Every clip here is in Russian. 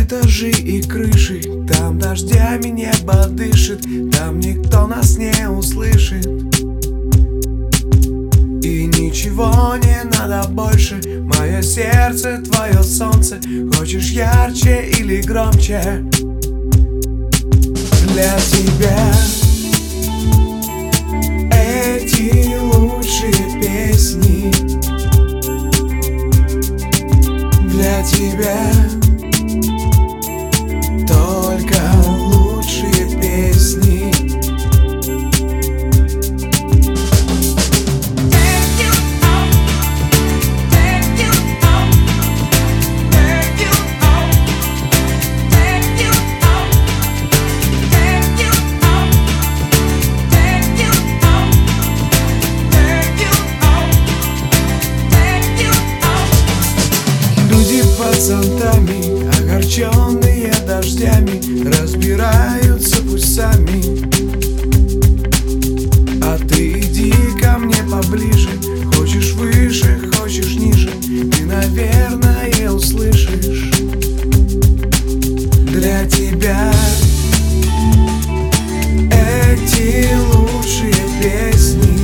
этажи и крыши, там дождями небо дышит, там никто нас не услышит. И ничего не надо больше, мое сердце, твое солнце. Хочешь ярче или громче? Для тебя эти лучшие песни. Для тебя только лучшие песни. Пацанами, огорченные дождями, разбираются пусть сами. А ты иди ко мне поближе, хочешь выше, хочешь ниже, ты, наверное, услышишь. Для тебя эти лучшие песни.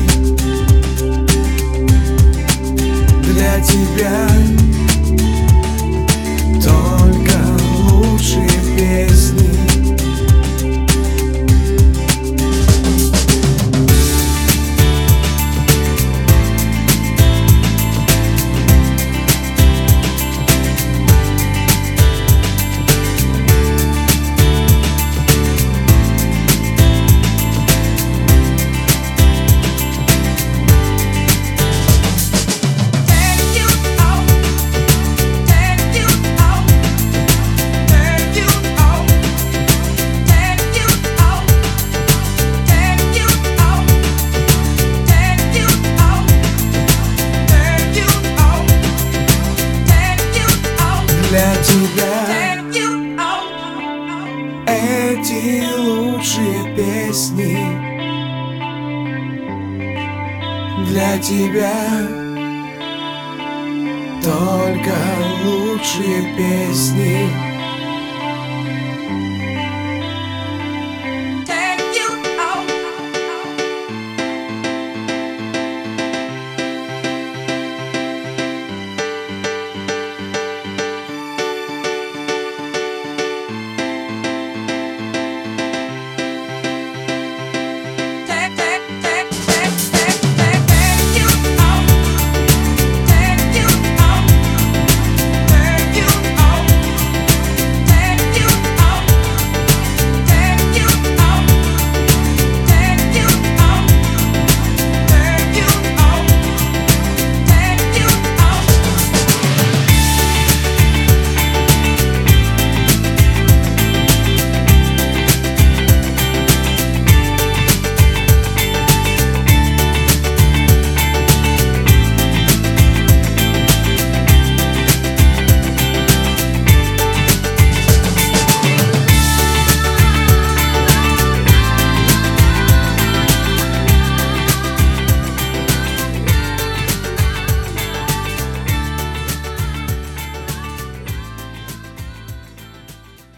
Для тебя только лучшие песни. Для тебя эти лучшие песни. Для тебя только лучшие песни.